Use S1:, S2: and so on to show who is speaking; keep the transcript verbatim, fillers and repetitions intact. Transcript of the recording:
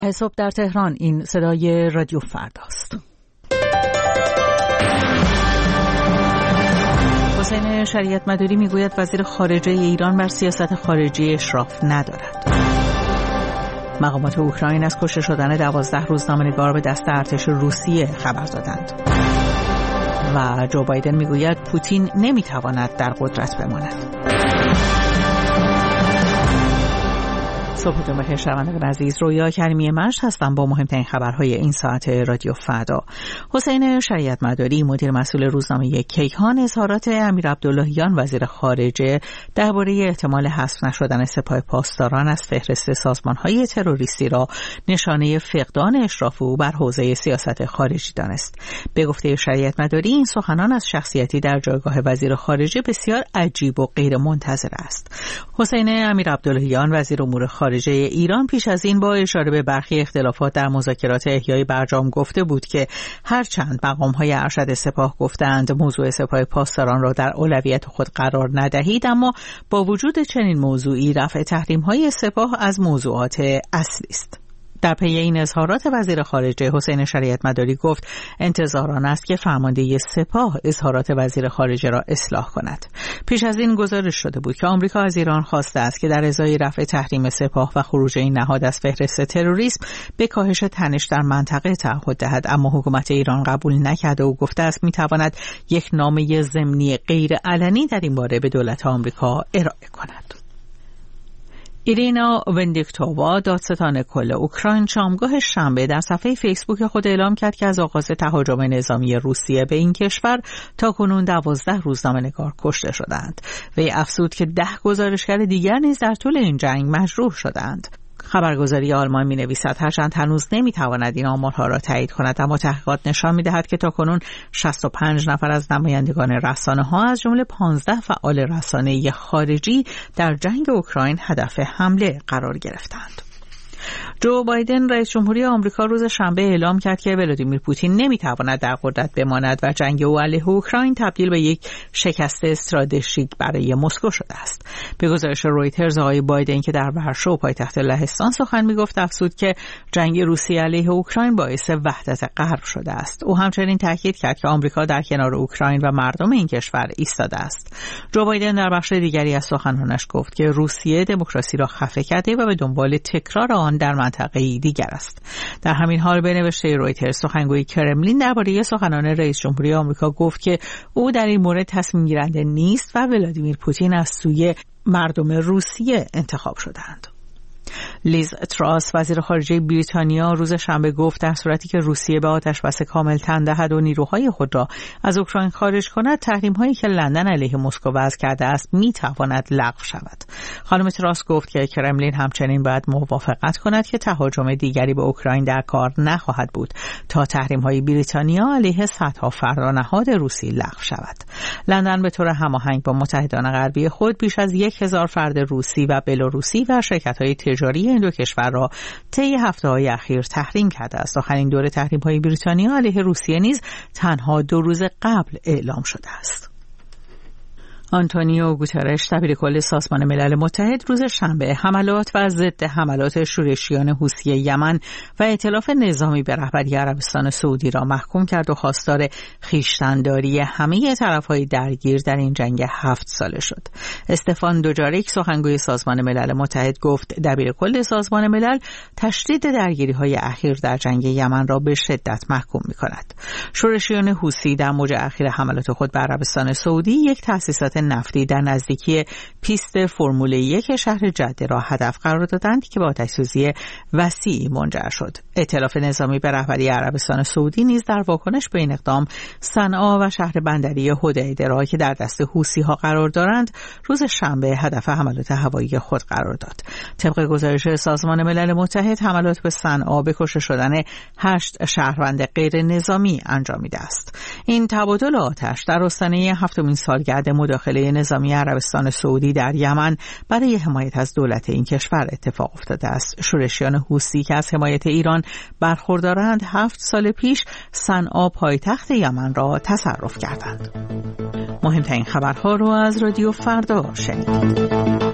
S1: صبح در تهران. این صدای رادیو فرداست. حسین شریعت مداری میگوید وزیر خارجه ایران بر سیاست خارجی اشراف ندارد. مقامات اوکراین از کشته شدن دوازده روزنامه‌نگار به دست ارتش روسیه خبر دادند. و جو بایدن میگوید پوتین نمیتواند در قدرت بماند. صبحتون بخیر شنوندگان عزیز، رویا کریمی مشت هستم با مهمترین خبرهای این ساعت رادیو فردا. حسین شریعت مداری مدیر مسئول روزنامه کیهان اظهارات امیر عبداللهیان وزیر خارجه درباره احتمال حذف نشدن سپاه پاسداران از فهرست سازمان‌های تروریستی را نشانه فقدان اشراف او بر حوزه سیاست خارجی دانست. به گفته شریعت مداری این سخنان از شخصیتی در جایگاه وزیر خارجه بسیار عجیب و غیر منتظر است. حسین امیر عبداللهیان وزیر امور خارجه ایران پیش از این با اشاره به برخی اختلافات در مذاکرات احیای برجام گفته بود که هرچند مقام‌های ارشد سپاه گفتند موضوع سپاه پاسداران را در اولویت خود قرار ندهید، اما با وجود چنین موضوعی رفع تحریم‌های سپاه از موضوعات اصلی است. در پی این اظهارات وزیر خارجه حسین شریعت مداری گفت انتظار آن است که فرمانده سپاه اظهارات وزیر خارجه را اصلاح کند. پیش از این گزارش شده بود که آمریکا از ایران خواسته است که در ازای رفع تحریم سپاه و خروج این نهاد از فهرست تروریسم به کاهش تنش در منطقه تعهد دهد، اما حکومت ایران قبول نکرده و گفته است میتواند یک نامه ضمنی غیر علنی در این باره به دولت آمریکا ارائه کند. ایرینا وندیکتووا دادستان کل اوکراین شامگاه شنبه در صفحه فیسبوک خود اعلام کرد که از آغاز تهاجم نظامی روسیه به این کشور تاکنون دوازده روزنامه‌نگار کشته شدند. وی افزود که ده گزارشگر دیگر نیز در طول این جنگ مجروح شدند. خبرگزاری آلمان می نویسد هرچند هنوز نمی تواند این آمارها را تایید کند، اما تحقیقات نشان می دهد که تاکنون شصت و پنج نفر از نمایندگان رسانه ها از جمله پانزده فعال رسانه‌ای خارجی در جنگ اوکراین هدف حمله قرار گرفتند. جو بایدن رئیس جمهوری آمریکا روز شنبه اعلام کرد که ولادیمیر پوتین نمیتواند در قدرت بماند و جنگ او علیه اوکراین تبدیل به یک شکست استراتژیک برای مسکو شده است. به گزارش رویترز آقای بایدن که در ورشو پایتخت لهستان سخن میگفت افزود که جنگ روسیه علیه اوکراین باعث وحدت غرب شده است. او همچنین تاکید کرد که آمریکا در کنار اوکراین و مردم این کشور ایستاده است. جو بایدن در بخش دیگری از سخنانش گفت که روسیه دموکراسی را خفه کرده و به دنبال تکرار آن در منطقه‌ای دیگر است. در همین حال به نوشته رویترز سخنگوی کرملین درباره سخنان رئیس جمهوری آمریکا گفت که او در این مورد تصمیم گیرنده نیست و ولادیمیر پوتین از سوی مردم روسیه انتخاب شدند. لیز تراس وزیر خارجه بریتانیا روز شنبه گفت در صورتی که روسیه به آتشبس کامل تن دهد و نیروهای خود را از اوکراین خارج کند، تحریم‌هایی که لندن علیه مسکو وضع کرده است می‌تواند لغو شود. خانم تراس گفت که کرملین همچنین باید موافقت کند که تهاجم دیگری به اوکراین در کار نخواهد بود تا تحریم‌های بریتانیا علیه صدها فرانهاد روسی لغو شود. لندن به طور هماهنگ با متحدان غربی خود بیش از یک هزار فرد روسی و بلاروسی و شرکت‌های تجاری این دو کشور را طی هفته‌های اخیر تحریم کرده است. آخرین دور تحریم‌های بریتانیا علیه روسیه نیز تنها دو روز قبل اعلام شده است. آنتونیو گوترش دبیر کل سازمان ملل متحد روز شنبه حملات و ضد حملات شورشیان حوثی یمن و ائتلاف نظامی به رهبری عربستان سعودی را محکوم کرد و خواستار خویشتن‌داری همه طرف‌های درگیر در این جنگ هفت ساله شد. استفان دوجاریک سخنگوی سازمان ملل متحد گفت دبیر کل سازمان ملل تشدید درگیری‌های اخیر در جنگ یمن را به شدت محکوم می‌کند. شورشیان حوثی در موج اخیر حملات خود به عربستان سعودی یک تأسیسات نفتی در نزدیکی پیست فرمول یک شهر جده را هدف قرار دادند که با آتش‌سوزی وسیعی منجر شد. ائتلاف نظامی به رهبری عربستان سعودی نیز در واکنش به این اقدام صنعا و شهر بندری حدیده را که در دست حوثی‌ها قرار دارند روز شنبه هدف حملات هوایی خود قرار داد. طبق گزارش سازمان ملل متحد حملات به صنعا به کشته شدن هشت شهروند غیر نظامی انجامیده است. این تبادل آتش در آستانه هفتمین سالگرد مداخله نظامی عربستان سعودی در یمن برای حمایت از دولت این کشور اتفاق افتاده است. شورشیان حوثی که از حمایت ایران برخوردارند هفت سال پیش صنعا پایتخت یمن را تصرف کردند. مهمترین خبرها رو از رادیو فردا شنیدید.